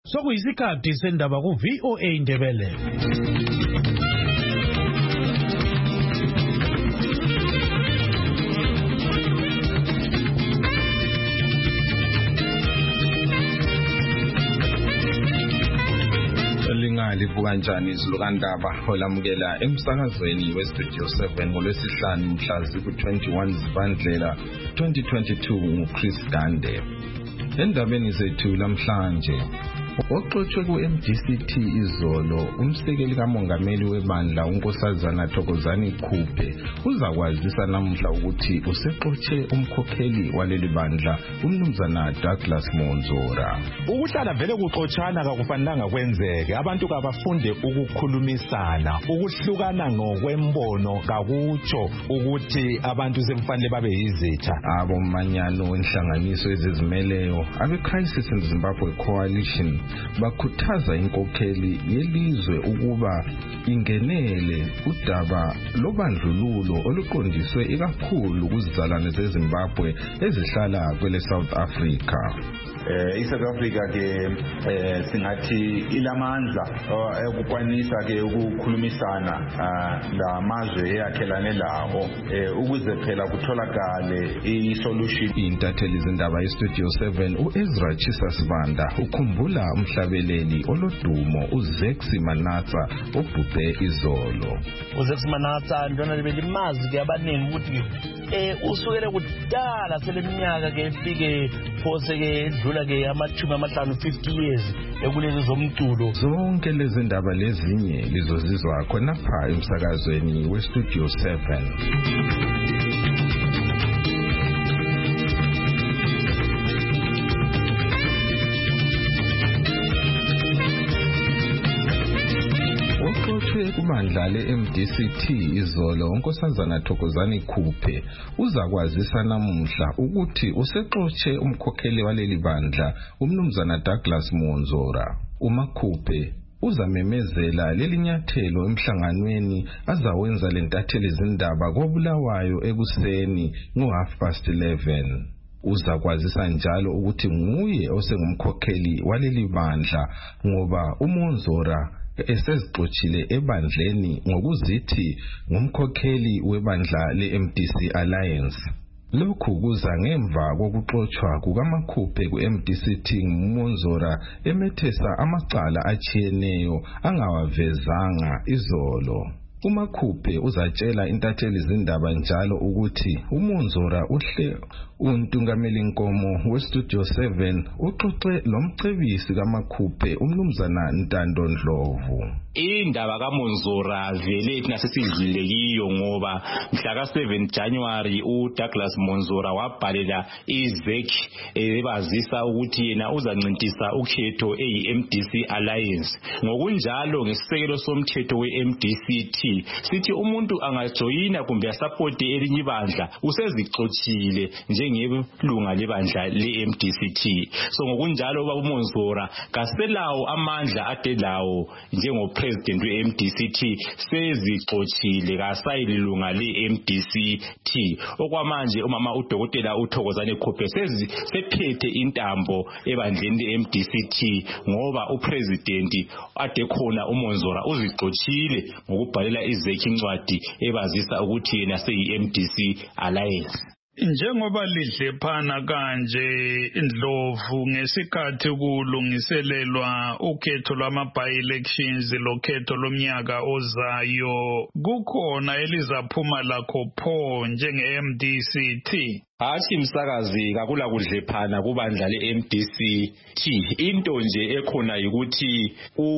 Sokuyisikhathi sendaba ku VOA Indebele. Livuka njani izilukandaba olamukela emsakazweni weStudio 7 ngolwesihlanu mhla ziku-21 Zibandlela 2022 nguChris Gande. Endabeni zethu lamhlanje, oxoxwe ku-MDCT izolo, umsekeli kamongameli webandla uNkosazana Thokozani Khuphe uzakwazisa namuhla ukuthi usexotshe umkhokheli waleli bandla umnumzana Douglas Monzora. Ukuhlala vele kuxotshana akufanelanga kwenzeke. Abantu kabafunde ukukhulumisana, ukuhlukana ngokwembono kakutsho ukuthi abantu sekufanele babe yizitha. Abomanyano wenhlanganiso ezizimeleyo abe-Crisis in Zimbabwe Coalition bakhuthaza inkokheli yelizwe ukuba ingenele udaba lobandlululo oluqondiswe ikakhulu kuzizalwane zeZimbabwe ezihlala kwele South Africa. South Africa ke singathi ilamandla ukukwanisa ke ukukhulumisana lamazwe eyakhelane lawo ukuze phela kutholakale isolution. Intatheli zindaba yeStudio 7 uEzra Chisasibanda ukhumbula umhlabeleli olodumo uZexi Manatsa obhubhe izolo. uZexi Manatsa ndona libelimazi ke abaningi ukuthi usukele kudala seleminyaka ke efike phose ke edlula ke amachumi amahlanu 50 years ekulezi zomculo. Zonke lezi ndaba lezinye lizozizwa khonapha emsakazweni weStudio 7. Kubandla le-MDCT izolo uNkosazana Thokozani Khuphe uzakwazisa namuhla ukuthi usexotshe umkhokheli waleli bandla umnumzana Douglas Monzora. uMakhuphe uzamemezela leli nyathelo emhlanganweni azawenza lentatheli zindaba koBulawayo ekuseni ngo11:30. Uzakwazisa njalo ukuthi nguye osengumkhokheli waleli bandla ngoba uMonzora esezixoxile ebandleni ngokuzithi ngumkhokheli webandla leMDC Alliance. Lokhu kuza ngemva kokuxoxwa kukaMakhuphe kuMDCT nguMonzora emethesa amacala achiyeneyo angawavezanga izolo. uMakhuphe uzatshela intatheli zindaba njalo ukuthi uMonzora uhle untungameli nkomo weStudio 7 uxoxe lomcebisi kaMakhuphe umnumzana Ntando Ndlovu. Indaba kaMonzora vele thina sesidlile kiyo ngoba mhla ka7 January uDouglas Monzora wabhalela iZEC ebazisa ukuthi yena uzancintisa ukhetho eyiMDC Alliance. Ngokunjalo ngesisekelo somthetho weMDCT sithi umuntu angajoyina kumbe support elinye ibandla usezixoxile njengelunga lebandla leMDCT. So ngokunjalo ubaba uMonzora kaselawo amandla adelawo njengopresident weMDCT sezixoxile kasayilunga leMDCT. Okwamanje umama uDokotela uThokozani Khuphe sephethe intambo ebandleni leMDCT ngoba upresident ade khona uMonzora uzixoxile ngokubhalela iZEC incwadi ebazisa ukuthi yena seyiMDC Alliance. Njengoba lidlephana kanje Ndlovu ngesikhathi kulungiselelwa ukhetho lwama-by-elections lokhetho lomnyaka ozayo, kukhona elizaphuma lakho pho njenge-MDCT? Hathi msakazi kakula kudlephana kubandla leMDCT. Into nje ekhona ukuthi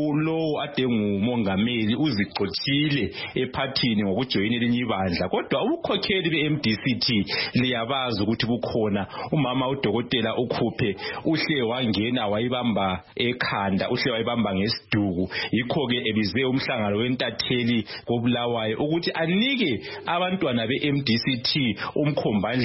ulo ade ngumongameli uzixoxile ephathini ngokujoyina elinye ibandla, kodwa ubukhokheli beMDCT liyabazi ukuthi bukhona. Umama uDokotela uKhuphe uhle wangena wayibamba ekhanda, uhle wayibamba ngesiduku. Yikho ke ebize umhlangano wentatheli koBulawayo ukuthi anike abantwana beMDCT umkhombandlela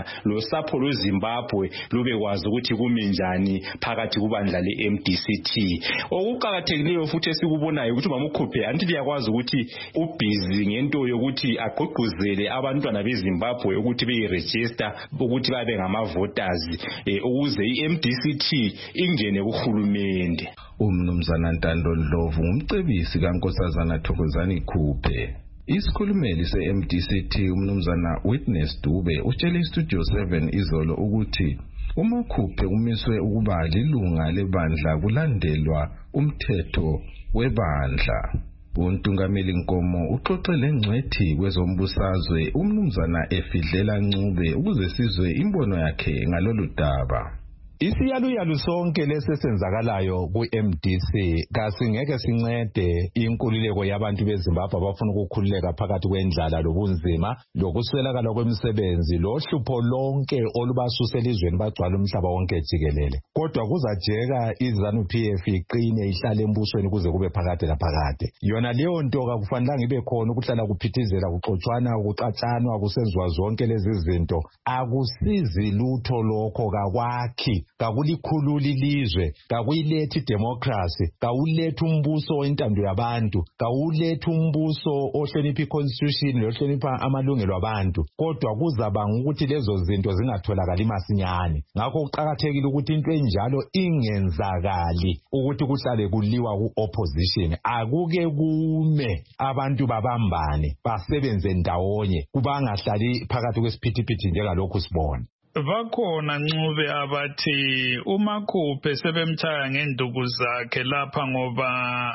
losapho lweZimbabwe lube kwazi ukuthi kuminjani phakathi kubandla le-MDCT. Okuqakathekileyo futhi esikubonayo ukuthi uMaMkhuphe anti liyakwazi ukuthi ubhizi ngento yokuthi agqugquzele abantwana beZimbabwe ukuthi beyiregister ukuthi babe ngama-voters ukuze i-MDCT ingene kuhulumende. Umnumzana Ntando Ndlovu ngumcebisi kaNkosazana Thokozani Khuphe. Isikhulumeli se-MDCT umnumzana Witness Dube utshele iStudio 7 izolo ukuthi uMakhuphe umiswe ukuba lilunga lebandla kulandelwa umthetho webandla. Untungameli Nkomo uxoxele ngcwethi kwezombusazwe umnumzana Efidlela Ncube ukuze sizwe imbono yakhe ngalolu daba. Isiyaluyalu sonke lesenzakalayo ku-MDC kasingeke sincede inkululeko yabantu beZimbabwe abafuna ukukhululeka phakathi kwendlala lobunzima lokuswelakala kwemisebenzi lohlupho lonke olubasusa elizweni bagcwala umhlaba wonke jikelele. Kodwa kuzajeka iZANU-PF iqine ihlale embusweni kuze kube phakade laphakade. Yona leyo nto kakufanelanga ibe khona ukuhlala kuphithizela kuxotshwana kucatshanwa kusenziwa zonke lezi zinto. Akusizi lutho lokho kakwakhi. Kakulikhulula ilizwe, kakuyilethi democracy, kawuletha umbuso wentando yabantu, kawuletha umbuso ohlonipha iconstitution lohlonipha amalungelo abantu. Kodwa kuzabanga ukuthi lezo zinto zingatholakali masinyane. Ngakho kuqakathekile ukuthi into enjalo ingenzakali ukuthi kuhlale kuliwa ku-opposition. Akuke kume abantu babambane basebenze ndawonye kubangahlali phakathi kwesiphithiphithi njengalokhu sibona. Bakhona Ncube abathi uMakhuphe sebemthaya ngenduku zakhe lapha ngoba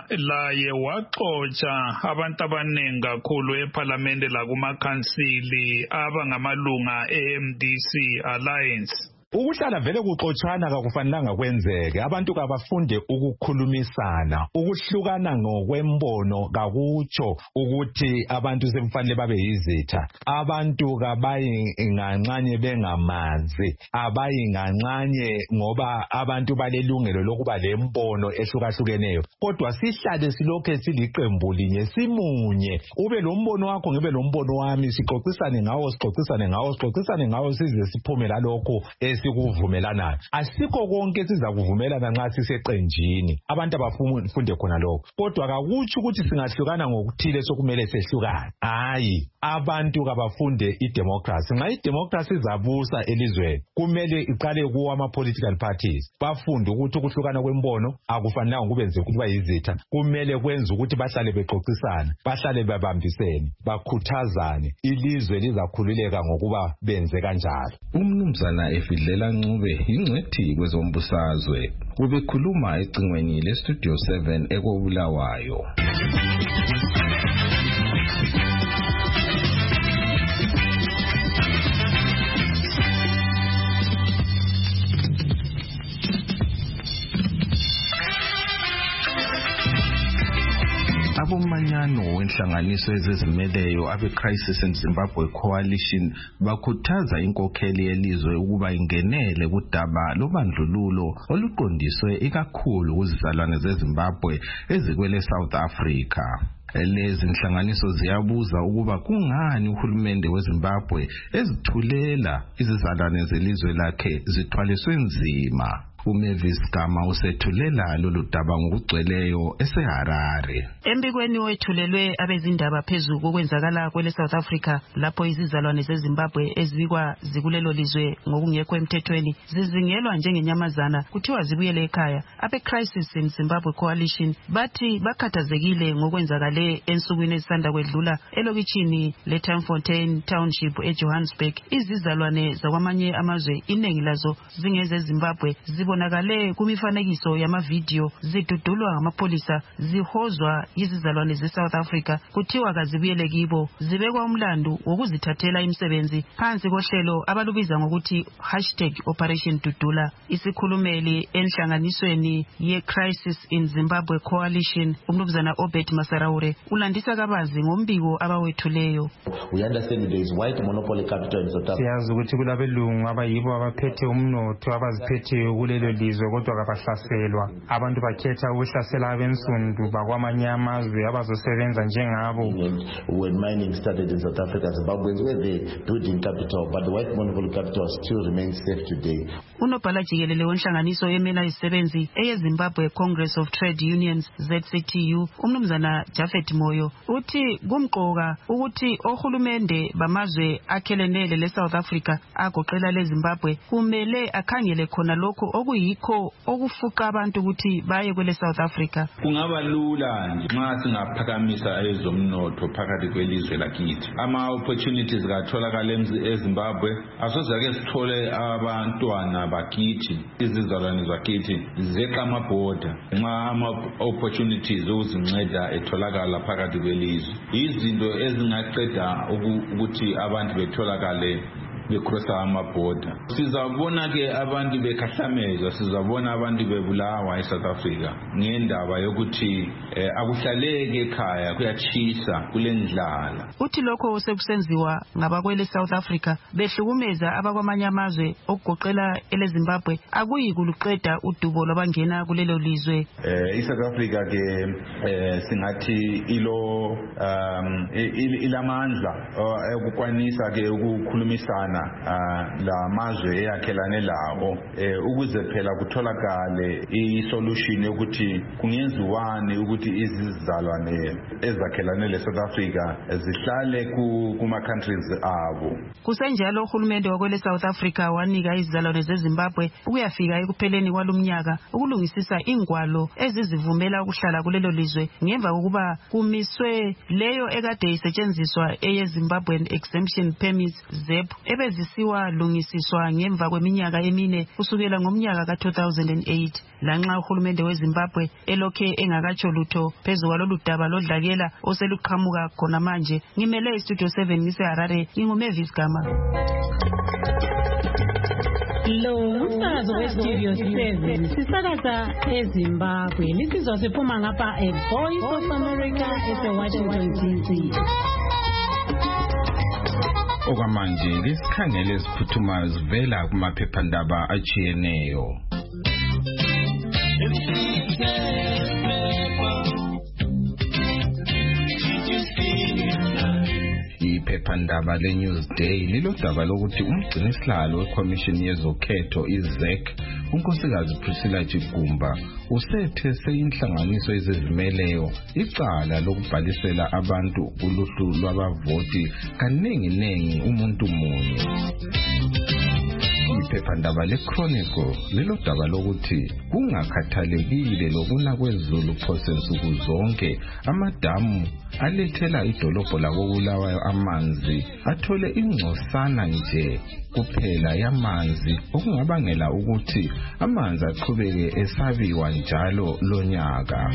laye waxotsha abantu abaningi kakhulu eParliament lakumakhansili abangamalunga eMDC Alliance. Ukuhlala vele kuxotshana kakufanelanga kwenzeke. Abantu kabafunde ukukhulumisana. Ukuhlukana ngokwembono kakutsho ukuthi abantu semfanele babe yizitha. Abantu kabayinganxanye bengamanzi. Abayinganxanye ngoba abantu balelungelo lokuba lembono ehlukahlukeneyo. Kodwa sihlale silokhe siliqembu linye simunye. Ube lo mbono wakho ngibe lo mbono wami sixoxisane ngawo size siphume lalokho sikuvumelana. Asikho konke siza kuvumelana nxa siseqenjini. Abantu abafunde khona lokho. Kodwa akakuthi ukuthi singahlukana ngokuthile sokumele sehlukane. Hayi, abantu kabafunde idemocracy. Nxa idemocracy izabusa elizweni, kumele iqale kuwa ama-political parties. Bafunde ukuthi ukuhlukana kwembono akufanelanga kubenze ukuthi bayizitha. Kumele kwenze ukuthi bahlale bexoxisana, bahlale babambisene, bakhuthazane. Ilizwe lizakhululeka ngokuba benze kanjalo. Umnumzana Efidlela Ncube ingcwethi kwezombusazwe ubekhuluma ecingweni leStudio 7 eKobulawayo. Abomanyano wenhlanganiso ezizimeleyo abe-Crisis in Zimbabwe Coalition bakhuthaza inkokheli yelizwe ukuba ingenele kudaba lobandlululo oluqondiswe ikakhulu kuzizalwane zeZimbabwe ezikwele South Africa. Lezi nhlanganiso ziyabuza ukuba kungani uhulumende weZimbabwe ezithulela izizalwane zelizwe lakhe zithwaliswe nzima. uMavis Gama usethulela lolu daba ngokugcweleyo eseHarare. Embikweni wethulelwe abezindaba phezulu kokwenzakala kwele South Africa lapho izizalwane zeZimbabwe ezibikwa zikulelo lizwe ngokungekho emthethweni zizingelwa njengenyamazana kuthiwa zibuyele ekhaya. Abe-Crisis in Zimbabwe Coalition bathi bakhathazekile ngokwenzakale ensukwini ezisanda kwedlula elokitshini leTymefontein Township eJohannesburg. Izizalwane zakwamanye amazwe iningi lazo zingeze Zimbabwe zibonakale kumifanekiso yamavidiyo zidudulwa ngamapolisa zihozwa izizalwane zeSouth Africa kuthiwa kazibuyele kibo zibekwa umlandu wokuzithathela imisebenzi phansi kohlelo abalubiza ngokuthi #Operation Dudula. Isikhulumeli enhlanganisweni ye-Crisis in Zimbabwe Coalition uMnumzana Obed Masaraure ulandisa kabanzi ngombiko abawethuleyo. We understand there is white monopoly capital in South Africa. Siyazi ukuthi kulabelungu abayibo abaphethe umnotho abaziphethe kuleli kulelo lizwe kodwa kabahlaselwa. Abantu bakhetha ukuhlasela abensundu bakwamanye amazwe abazosebenza njengabo. When mining started in South Africa, Zimbabweans were the building capital, but the white monopoly capital still remains safe today. Unobhala jikelele wenhlanganiso emela izisebenzi eyeZimbabwe Congress of Trade Unions ZCTU umnumzana Japhet Moyo uthi kumqoka ukuthi ohulumende bamazwe akhelenele leSouth Africa agoqela leZimbabwe kumele akhangele khona lokho okuyikho okufuqa abantu ukuthi baye kwele South Africa. Kungaba lula nxa singaphakamisa ezomnotho phakathi kwelizwe lakithi. Ama opportunities gatholakala eZimbabwe asozake sithole abantwana bakithi izizalwane zakithi zeqa amabhoda nxa ama opportunities uzinceda etholakala phakathi kwelizwe. Izinto ezingaqeda ukuthi abantu betholakale becrossa amabhoda. Sizabona ke abantu bekhahlamezwa, sizabona abantu bebulawa eSouth Africa ngendaba yokuthi akuhlaleke ekhaya kuyachisa kulendlala. Uthi lokho sekusenziwa ngabakwele South Africa behlukumeza abakwamanye amazwe okugoqela eleZimbabwe akuyikuluqeda udubo lwabangena kulelo lizwe. eSouth Africa ke singathi ilamandla ukukwanisa ke ukukhulumisana la mazwe eyakhelane lawo ukuze phela kutholakale isolution yokuthi kungenziwani ukuthi izizalwane ezakhelane leSouth Africa zihlale kuma countries abo. Kusenjalo uhulumende wakwele South Africa wanika izizalwane zeZimbabwe ukuyafika ekupheleni kwalomnyaka ukulungisisa ingwalo ezizivumela ukuhlala kulelo lizwe ngemva kokuba kumiswe leyo ekade isetshenziswa eyeZimbabwean Exemption Permits ZEP ebezisiwa lungisiswa ngemva kweminyaka emine kusukela ngomnyaka ka2008. Lanxa uhulumende weZimbabwe elokhe engakatsho lutho phezu kwalolu daba lodlakela oseluqhamuka khona manje. Ngimele iStudio 7 ngiseHarare, nginguMavis Gama. Lo umsakazo weStudio 7 sisakaza eZimbabwe, lisizwa siphuma ngapha eVoice of America eseWashington DC. Okwamanje lesikhangele esiphuthumayo sivela kumaphephandaba atshiyeneyo. Iphephandaba leNewsday lilodaba lokuthi umgcinisihlalo weCommission yezokhetho iZEC unkosikazi Priscilla Chigumba usethese inhlanganiso ezizimeleyo icala lokubhalisela abantu uluhlu lwabavoti kaningi umuntu munye. Iphephandaba leChronicle lilodaba lokuthi kungakhathalekile lokuna kwezulu phose nsuku zonke amadamu alethela idolobho lakoBulawayo amanzi athole ingcosana nje kuphela yamanzi okungabangela ukuthi amanzi aqhubeke esabiwa njalo lonyaka.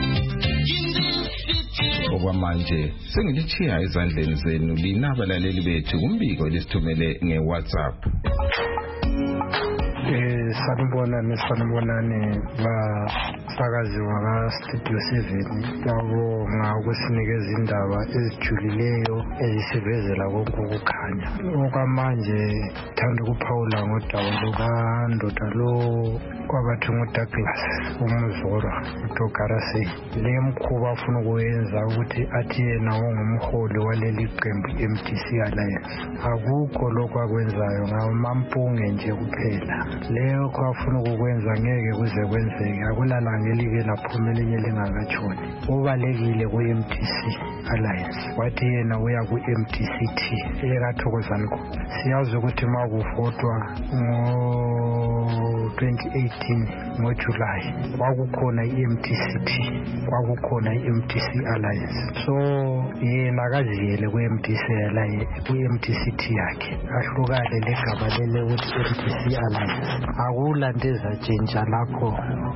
Okwamanje sengilichiya ezandleni zenu linabalaleli bethu kumbiko lisithumele ngeWhatsApp. Sanibonani basakazi wakaStudio 7 yabonga ukusinikeza indaba ezijulileyo ezisivezela konke ukukhanya. Okwamanje thanda ukuphawula ngodaba lukandoda lo kwabathi nguDouglas uMzora uDogarase. Le mkhuba afuna ukuyenza ukuthi athi yena ongumholi waleli qembu MDC Alliance. Akukho lokho akwenzayo ngamampunge nje kuphela. Leyo kwafuna ukwenza ngeke kuze kwenzeke akulalanga elike laphuma elinye lingakatshoni. Ubalekile ku-MDC Alliance wathi yena uya ku-MDCT ekathokozani khona. Siyazi ukuthi makuvotwa ngo-2018 ngoJulayi kwakukhona i-MDCT kwakukhona i-MDC Alliance. So yena akaziyele ku-MDCT yakhe ahlukane legaba lele ukuthi MDC Alliance. Akulandeza tshintsha lapho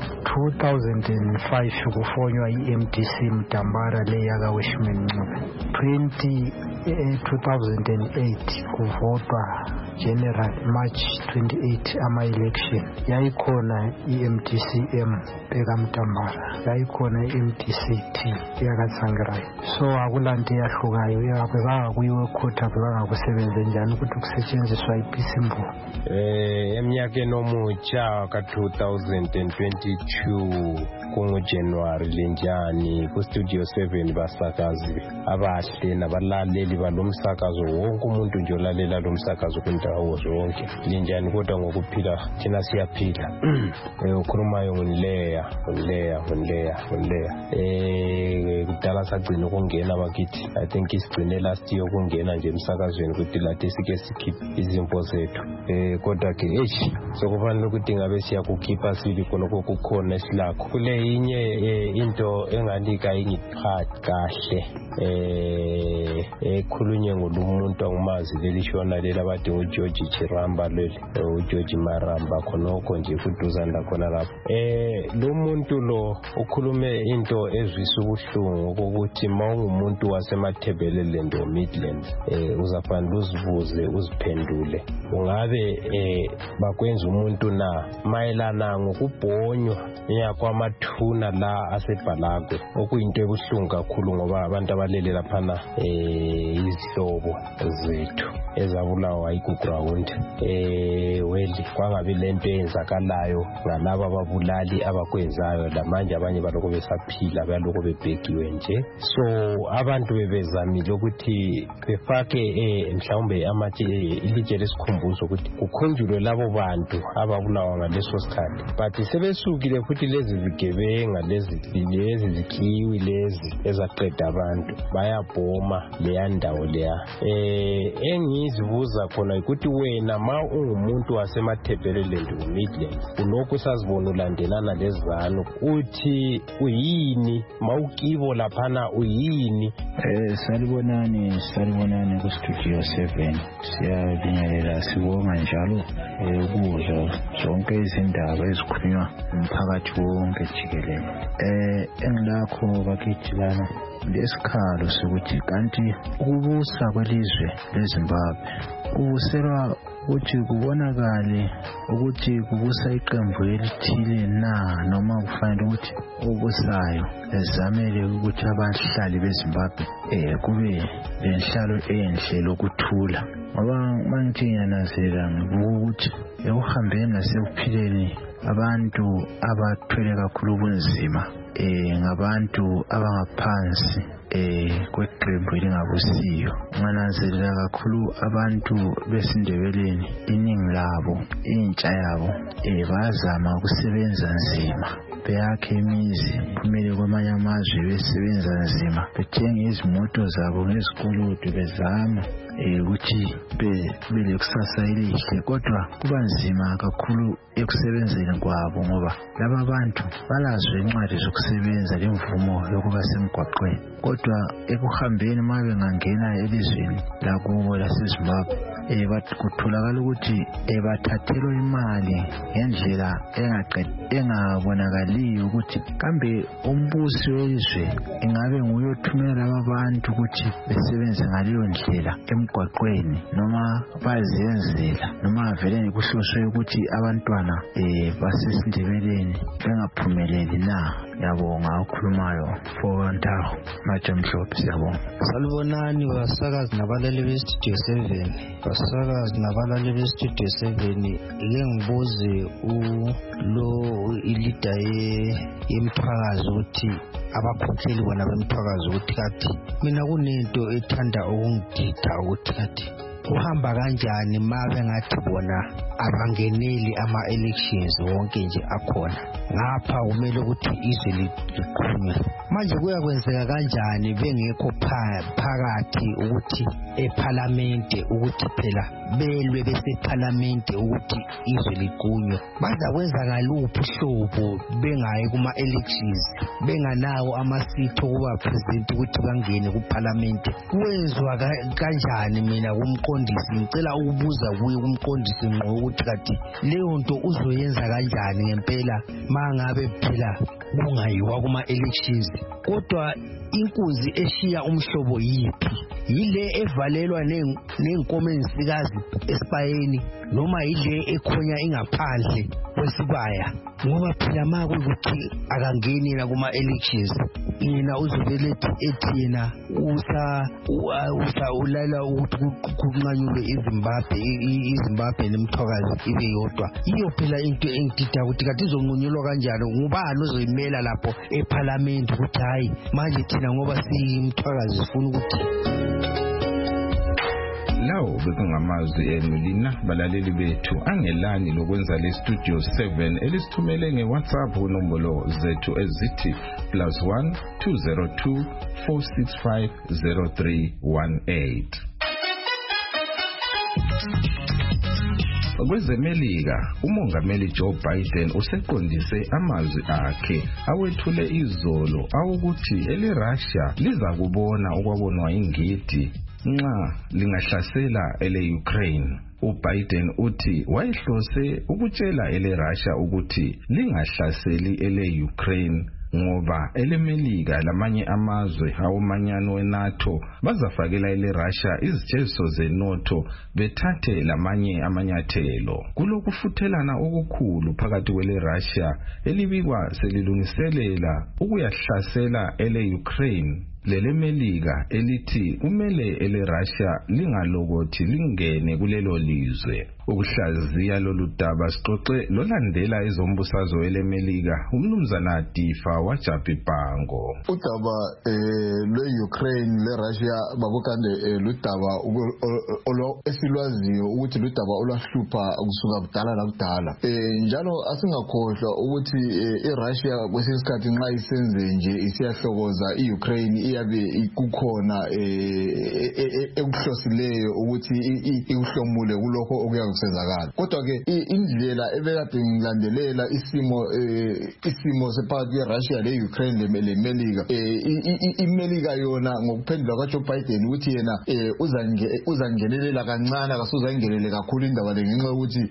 2005 kufonywa iMDC Mtambara leya Wishman Ncube. 2008 kuvotwa General March 28 ama-election yayikhona i-MDCM ekamtambara, yayikhona i-MDCT yakatsangirai. So akulanto eyahlukayo bebanga kuyiwe ekhotha bebanga kusebenze njani ukuthi kusetshenziswa iphisimbulu. Eminyakeni omutsha ka-2022 kunguJanuwari linjani kuStudio 7 basakazi abahle nabalaleli balomsakazo wonke umuntu nje olalela lomsakazo kundawo zonke linjani kodwa ngokuphila thina siyaphila. Ukhulumayo nguNleya kudala sagcina ukungena bakithi. I think isigcine last year ukungena nje emsakazweni ukuthi lathi sike sikhiphe izimpo zethu. Kodwa ke sokufanele ukuthi ngabe siyakukhipha sili khonoko kukhona esilakho. Kule inye into engalika ingiphathi kahle ekhulunye ngolumuntu angumazi lelishona lela bathi uGeorge Chiramba leli uGeorge Maramba khonoko nje kuduzana khona lapho. Lo muntu lo ukhulume into ezwisa ubuhlungu ukuthi mawungumuntu wasemathebelele ndo Midlands uzafanele uzibuze uziphendule ungabe bakwenza umuntu na mayelana ngokubhonywa yakwamathuna la asebhalagwe okuyinto ebuhlungu kakhulu ngoba abantu abalele laphana izihlobo zethu ezabulawa iguground weli kwangabi lento eyenzakalayo ngalabo ababulali abakwenzayo lamanje abanye baloko besaphila baloko bebhekiwe nje. So abantu bebezamile ukuthi befake mhlawumbe amathi ilitshe lesikhumbuzo ukuthi kukhunjulwe labo bantu ababulawa ngaleso sikhathi, but sebesukile futhi lezi zigebenga lezi zikiwi lezi ezaqeda abantu bayabhoma leya ndawo leya. Engizibuza khona ukuthi wena ma ungumuntu wasemathebeleland Midlands ulokhu sazibona ulandelana lezizano uthi uyini mawukibo laphana uyini? Salibonani kuStudio 7 siyabingelela sibonga njalo ukuzwa zonke izindaba ezikhulunywa umphakathi wonke jikelele. Engilakho bakithi lana lesikhalo sokuthi kanti ukubusa kwelizwe leZimbabwe kubuselwa ukuthi kubonakale ukuthi kubusa iqembu elithile na noma kufanele ukuthi obusayo ezamele ukuthi abahlali beZimbabwe kube lenhlalo enhle lokuthula. Ngoba mangithi ngiyanazela ukuthi ekuhambeni nasekuphileni abantu abathwele kakhulu ubunzima ngabantu abangaphansi kweqembu elingabusiyo. Ngananzelela kakhulu abantu besindebeleni iningi labo intsha yabo bazama ukusebenza nzima beyakhe imizi phumele kwamanye amazwe besebenza nzima bethenga izimoto zabo ngezikolodo bezama ukuthi bele kusasa elihle, kodwa kuba nzima kakhulu ekusebenzeni kwabo ngoba laba bantu balazo incwadi zokusebenza lemvumo yokuba semgwaqweni, kodwa ekuhambeni ma bengangena elizweni lakubo laseZimbabwe kutholakala ukuthi bathathelwa imali ngendlela engabonakaliyo ukuthi kambe umbusi welizwe ingabe nguyothumela abantu ukuthi besebenze ngaleyo ndlela emgwaqweni noma bazenzela noma vele kuhloswe ukuthi abantwana basesindebeleni bengaphumeleli na. Yabonga ukhulumayo Fontaho Majamhlophe. Siyabonga. Salibonani basakazi nabalali beStudio 7. Basakazi nabalali beStudio 7 ike ngibuze lo ilida yemthakazo ukuthi abakhokheli bona bemthakazo ukuthi kathi mina kunento ethanda ukungidida ukuthi kathi uhamba kanjani mabe ngathi bona abangeneli ama-elections wonke nje akhona ngapha kumele ukuthi izwe liqhunywe. Manje kuyakwenzeka kanjani bengekho phakathi ukuthi eParliamente ukuthi phela belwe besephalamende ukuthi izwe liqunywe? Bazakwenza ngaluphi uhlobo bengayi kuma-elections benganawo amasitho okuba president ukuthi bangene kuParliamente? Kwenzwa kanjani? Mina kumqondisi ngicela ukubuza kuye kumqondisi ngqo ukuthi kathi leyo nto uzoyenza kanjani ngempela mangabe phela kungayiwa kuma-elections, kodwa inkunzi eshiya umhlobo yiphi yile evalelwa nenkomo ensikazi esipayeni noma yile ekhonya ingaphandle kwesibaya ngoba phela manje ukuthi akangeni na kuma elections yena uzovele ethi yena ulala ukuthi kunqanyulwe iZimbabwe nemthokazi ibe yodwa iyo phela into engidida ukuthi kanti izonqunyulwa kanjani ngubani ozoyimela lapho eParliament ukuthi hayi manje thina ngoba siyimthokazi sifuna ukuthi lawo bekungamazwi enu lina balaleli bethu angelani lokwenza le Studio 7 elisithumele ngeWhatsApp kunombolo zethu ezithi +1 202 465 0318. Kwezemelika umongameli Joe Biden useqondise amazwi akhe awethule izolo awukuthi eleRussia liza kubona okwabonwa ingidi nxa lingahlasela ele-Ukraine. uBiden uthi wayehlose ukutshela eleRussia ukuthi lingahlaseli ele-Ukraine ngoba elemelika lamanye amazwe awomanyano weNATO bazafakela eleRussia izijeziso zeNATO bethathe lamanye amanyathelo. Kulokufuthelana okukhulu phakathi kweleRussia elibikwa selilungiselela ukuyahlasela ele-Ukraine lelemelika elithi kumele eleRussia lingalokothi lingene kulelo lizwe. Ukuhlaziya lolu daba sixoxe lolandela izombusazwe elemelika umnumzana Difa waJapibhango. Udaba lwe-Ukraine leRussia babukande ludaba esilwaziyo ukuthi ludaba olwahlupha kusuka kudala nakudala. Njalo asingakhohlwa ukuthi iRussia kwesinye isikhathi nxa isenze nje isiyahlokoza iUkraine iyabe kukhona ekuhlosileyo ukuthi ikuhlomule kulokho okuyabe kusenzakala. Kodwa ke indlela ebekade ngilandelela isimo sephakathi kweRussia leUkraine lemelika imelika yona ngokuphendula kwaJoe Biden ukuthi yena uzangenelela kancane akasuzangenele kakhulu indaba le ngenxa ukuthi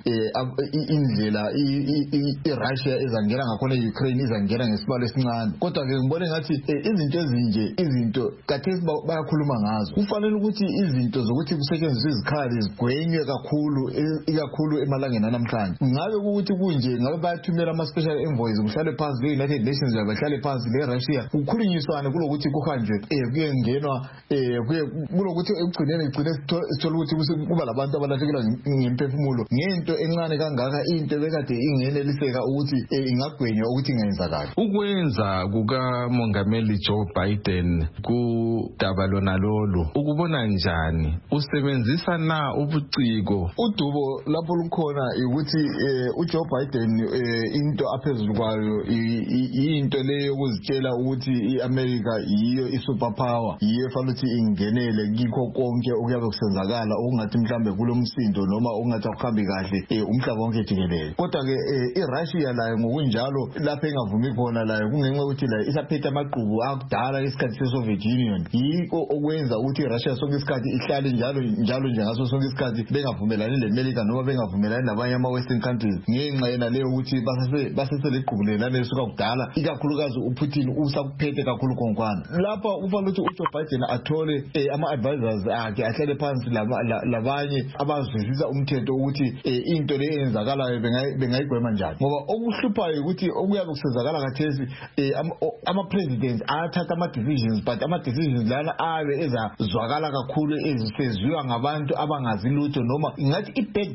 indlela iRussia ezangena ngakhona eUkraine izangena ngesibalo esincane. Kodwa ke ngibone ngathi izinto ezinje izinto kathesi bayakhuluma ngazo. Kufanele ukuthi izinto zokuthi kusetshenziswe izikhali zigwenywe kakhulu ikakhulu emalangeni namhlanje. Ngabe ukuthi kunje ngabe bayathumela ama-special envoys kuhlale phansi le-United Nations bahlale phansi le-Russia kukhulunyiswane kulokuthi kuhanjwe kuyengenwa kulokuthi ekugcineni sithola ukuthi kuba labantu abalahlekelwa ngemphefumulo ngento encane kangaka into bekade ingeneliseka ukuthi ingagwenywa ukuthi ingayenzakali. Ukwenza kukamongameli Joe Biden kudaba lona lolu ukubona njani usebenzisa na ubuciko? Udubo lapho lukhona ukuthi uJoe Biden into aphezulu kwayo into leyo yokuzitshela ukuthi iAmerica yiyo isuperpower yiyo fanele ukuthi ingenele kikho konke okuyabe kusenzakala okungathi mhlambe kulomsindo noma okungathi akuhambi kahle umhlaba wonke jikelele. Kodwa ke iRussia layo ngokunjalo lapho engavumi khona layo kungenxa ukuthi la isaphethe amaqhubu akudala esikhathi seSoviet Union yiko okwenza ukuthi iRussia sonke isikhathi ihlale njalo nje ngaso sonke isikhathi bengavumelani leMelika noma bengavumelani nabanye ama-Western countries ngenxa yena leyo ukuthi baseseleqhubulelana esuka kudala ikakhulukazi uPutin usakuphethe kakhulu konkwana. Lapha ufanele ukuthi uJoe Biden athole ama-advisors akhe ahlale phansi labanye abazwisisa umthetho ukuthi into le eyenzakalayo bengayigwema njani. Ngoba okuhluphayo ukuthi okuyabe kusenzakala kathesi ama-presidents athatha ama-decisions but ama-decisions lana abe ezazwakala kakhulu ezisezwiwa ngabantu abangazi lutho noma ngathi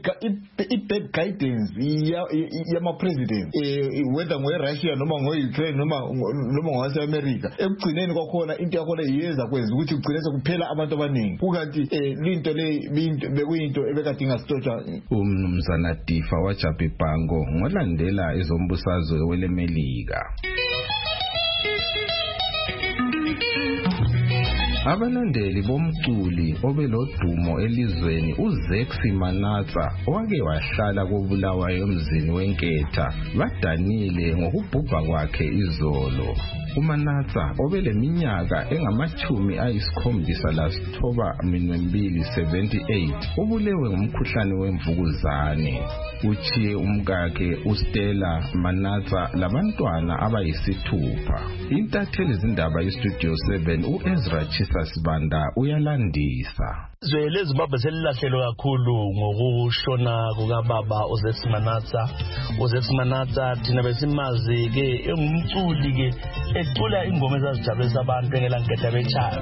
i-bad guidance yama-president whether ngowe-Russia noma ngowe-Ukraine noma ngowase-America. Ekugcineni kwakhona into yakhona yiyeza kwenza ukuthi kugcine sekuphela abantu abaningi kukanti linto le bekuyinto ebekade ingasitotshwa. Umnumzana Difa waJapibhango ngolandela izombusazwe welemelika. Abalandeli bomculi obelodumo elizweni uZexy Manatsa owake wahlala koBulawayo emzini wenketha badanile ngokubhubha kwakhe izolo. uManatsa obeleminyaka engama-79 ubulewe ngumkhuhlane wemvukuzane. Uchiye umkakhe uStella Manatsa labantwana abayisithupha. Intatheli zindaba yeStudio 7 uEzra Chisa uSisa Sibanda uyalandisa. Zwele Zimbabwe selilahlelo kakhulu ngokushona kukababa uZetsi-Manatsa thina besimazi ke engumculi ke ecula ingoma ezazijabulisa abantu engelanketha bechaya.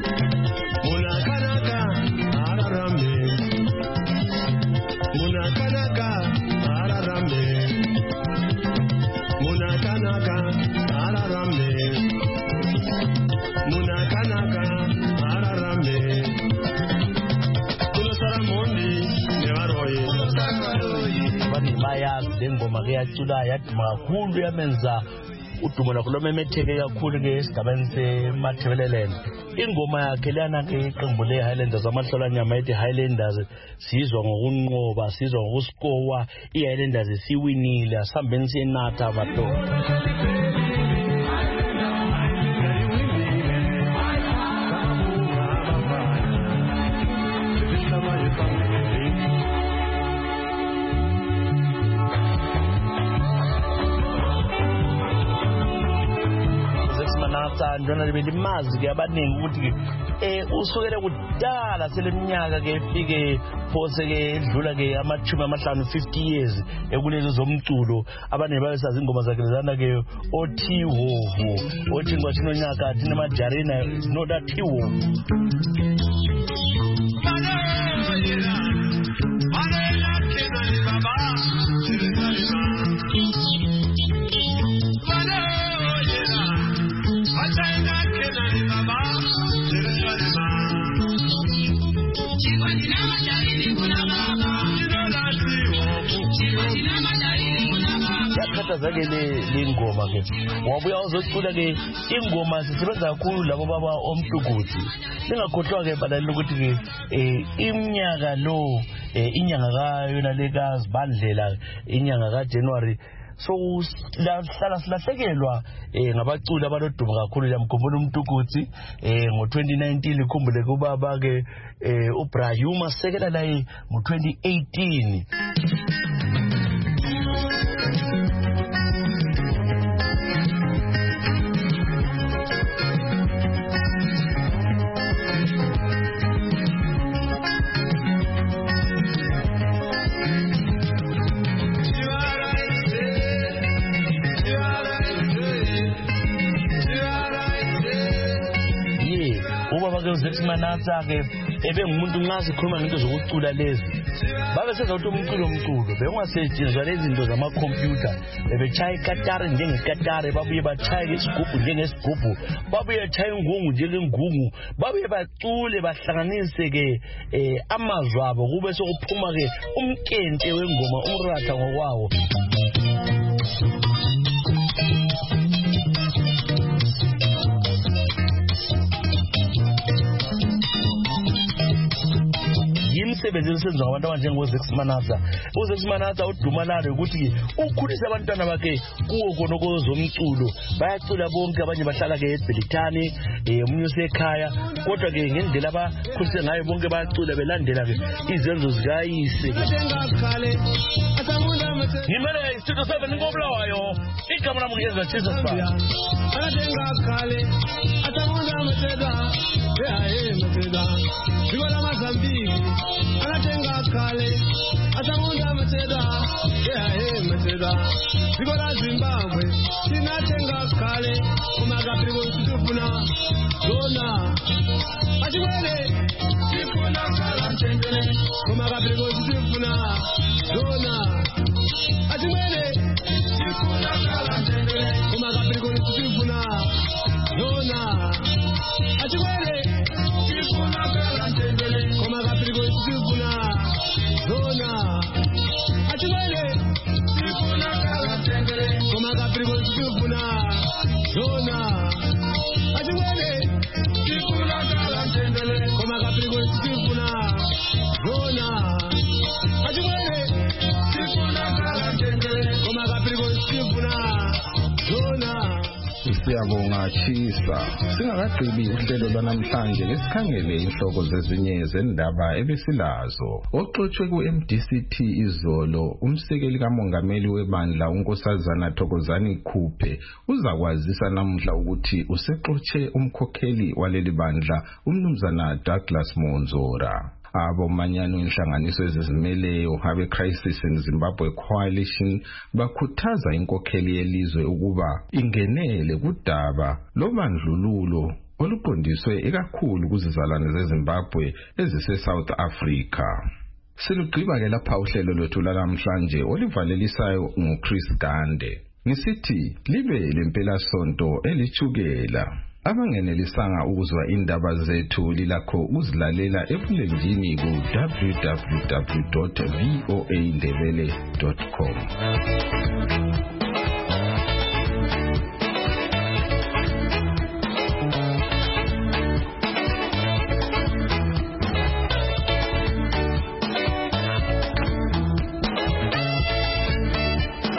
Ngoma ke yacula yaduma kakhulu yamenza udumo lakho lomemetheke kakhulu ke esigabeni seMathebeleleni. Ingoma yakhe lana ke iqembu leHighlanders amahlolanyama ethi Highlanders sizwa ngokunqoba sizwa ngokusikowa iHighlanders siwinile asambeni siyenatha abadala. Ndona belimazi ke abaningi ukuthi usukela kudala seleminyaka ke efike phose ke edlula ke amachumi amahlanu 50 years ekulezi zomculo abaningi babesazi ingoma zakhe lezana ke othi wovu othi ngwathino nyaka thina majarina no that wovu. Zake lengoma ke wabuya uzocula ke ingoma sisebenza kakhulu labo baba omtukuthi lingakhohlwa ke badalile ukuthi ke iminyaka lo inyanga kayona lekaZibandlela inyanga kaJanuary so hlala silahlekelwa ngabaculi abalodumo kakhulu yamkhumbula umtukuthi ngo2019 ikhumbule kubaba ke uBrahima sekela la ngo2018. Manatsa ke ebengumuntu ngazi khuluma ngento zokucula lezi babesenza ukuthi umculo bengasetshenziswa lezi zinto zama computer bebechaya ikatare njengekatare babuye bachaya isigubhu njengesigubhu babuye bachaya ingungu njengengungu babuye bacule bahlanganise ke amazwi abo kube sokuphuma ke umkente wengoma umratha ngokwawo. Imsebenzi senziwa abantu abanjengoZetsi-Manatsa uZetsi-Manatsa udumalalo ukuthi ukhulisa abantwana bakhe kuwo konoko zomculo bayacula bonke abanye bahlala ke eBelitani umunye usekhaya kodwa ke ngendlela abakhulise ngayo bonke bayacula belandela ke izenzo zikayise. Ngimele Studio 7 ngobulawayo igama lami ngiyeza Jesus Baba aladengakhale atamunda mteda mteda Bigola Mozambique aladengakhale atamunda mteda mteda Bigola Zimbabwe sinadengakhale kumagapiro kutufuna zona ajiwele sifuna kala mtendele kumagapiro kutufuna zona ajiwele sifuna kala mtendele kumagapiro kutufuna zona ajiwele sifuna kala mtendele kumagapiro kutufuna zona ajiwele sifuna kala mtendele kumagapiro kutufuna zona ajiwele sifuna kala mtendele kumagapiro kutufuna zona ajiwele Siyabonga Chisa. Singakagqibi uhlelo lwanamhlanje ngesikhangele inhloko zezinye zendaba ebesilazo. Oxoxwe ku-MDCT izolo, umsekeli kamongameli webandla uNkosazana Thokozani Khuphe uzakwazisa namuhla ukuthi usexoxe umkhokheli waleli bandla umnumzana Douglas Monzora. Abomanyano inhlanganiso ezizimeleyo habe Crisis in Zimbabwe Coalition bakhuthaza inkokheli yelizwe ukuba ingenele kudaba lobandlululo oluqondiswe ikakhulu kuzizalwane zeZimbabwe ezise South Africa. Silugqiba ke lapha uhlelo lwethu namhlanje olivalelisayo nguChris Gande. Ngisithi libe lempela sonto elichukela. Abangenelisanga ukuzwa indaba zethu lilakho uzilalela ebulenjini ku www.voaindebele.com.